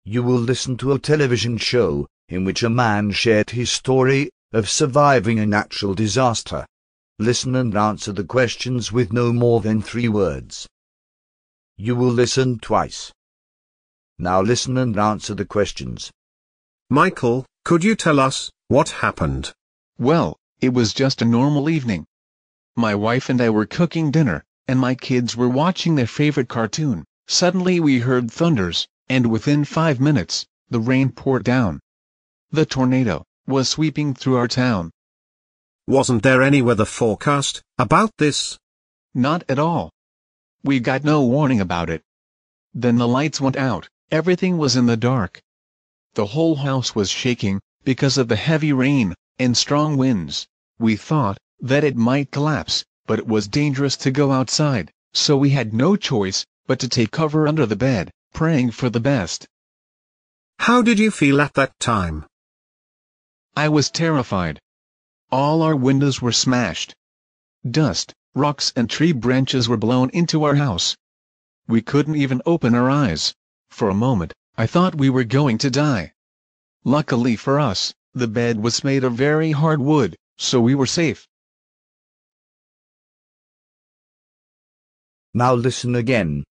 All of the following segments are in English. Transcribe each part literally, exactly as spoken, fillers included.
you will listen to a television show in which a man shared his story of surviving a natural disaster. Listen and answer the questions with no more than three words. You will listen twice. Now listen and answer the questions. Michael, could you tell us what happened? Well, it was just a normal evening. My wife and I were cooking dinner, and my kids were watching their favorite cartoon. Suddenly we heard thunders, and within five minutes, the rain poured down. The tornado was sweeping through our town. Wasn't there any weather forecast about this? Not at all. We got no warning about it. Then the lights went out, everything was in the dark. The whole house was shaking, because of the heavy rain and strong winds. We thought that it might collapse, but it was dangerous to go outside, so we had no choice but to take cover under the bed, praying for the best. How did you feel at that time? I was terrified. All our windows were smashed. Dust, rocks and tree branches were blown into our house. We couldn't even open our eyes. For a moment, I thought we were going to die. Luckily for us, the bed was made of very hard wood, so we were safe. Now listen again.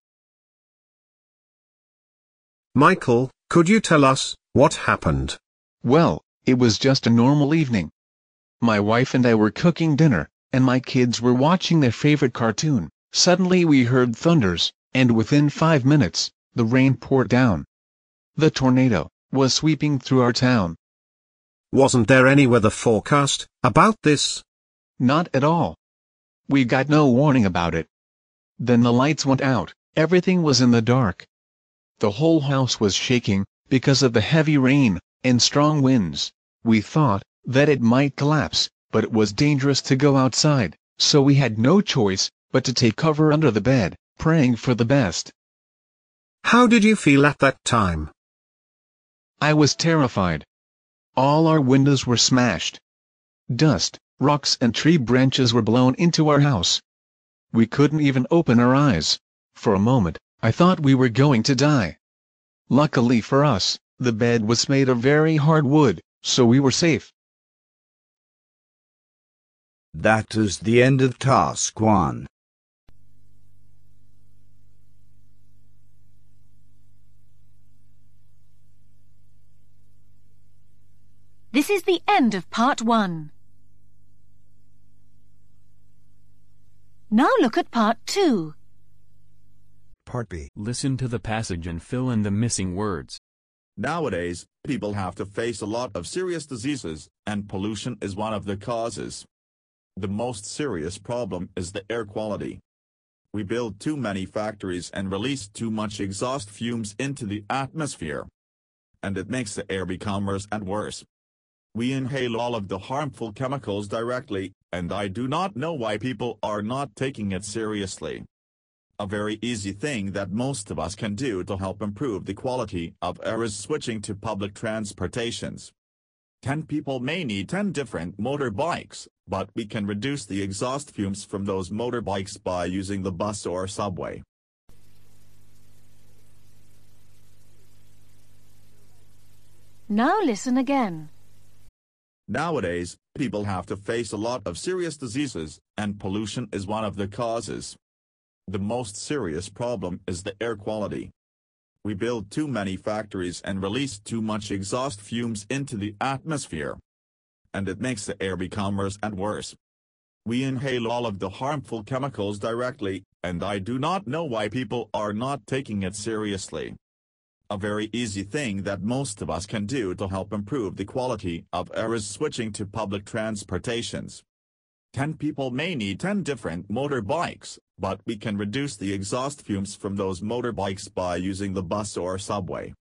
Michael, could you tell us what happened? Well, it was just a normal evening. My wife and I were cooking dinner, and my kids were watching their favorite cartoon. Suddenly we heard thunders, and within five minutes, the rain poured down. The tornado was sweeping through our town. Wasn't there any weather forecast about this? Not at all. We got no warning about it. Then the lights went out, everything was in the dark. The whole house was shaking, because of the heavy rain and strong winds. We thought that it might collapse, but it was dangerous to go outside, so we had no choice but to take cover under the bed, praying for the best. How did you feel at that time? I was terrified. All our windows were smashed. Dust, rocks and tree branches were blown into our house. We couldn't even open our eyes. For a moment, I thought we were going to die. Luckily for us, the bed was made of very hard wood, so we were safe. That is the end of task one. This is the end of part one. Now look at part two. Part B. Listen to the passage and fill in the missing words. Nowadays, people have to face a lot of serious diseases, and pollution is one of the causes. The most serious problem is the air quality. We build too many factories and release too much exhaust fumes into the atmosphere. And it makes the air become worse and worse. We inhale all of the harmful chemicals directly, and I do not know why people are not taking it seriously. A very easy thing that most of us can do to help improve the quality of air is switching to public transportations. Ten people may need ten different motorbikes, but we can reduce the exhaust fumes from those motorbikes by using the bus or subway. Now listen again. Nowadays, people have to face a lot of serious diseases, and pollution is one of the causes. The most serious problem is the air quality. We build too many factories and release too much exhaust fumes into the atmosphere. And it makes the air become worse and worse. We inhale all of the harmful chemicals directly, and I do not know why people are not taking it seriously. A very easy thing that most of us can do to help improve the quality of air is switching to public transportations. Ten people may need ten different motorbikes, but we can reduce the exhaust fumes from those motorbikes by using the bus or subway.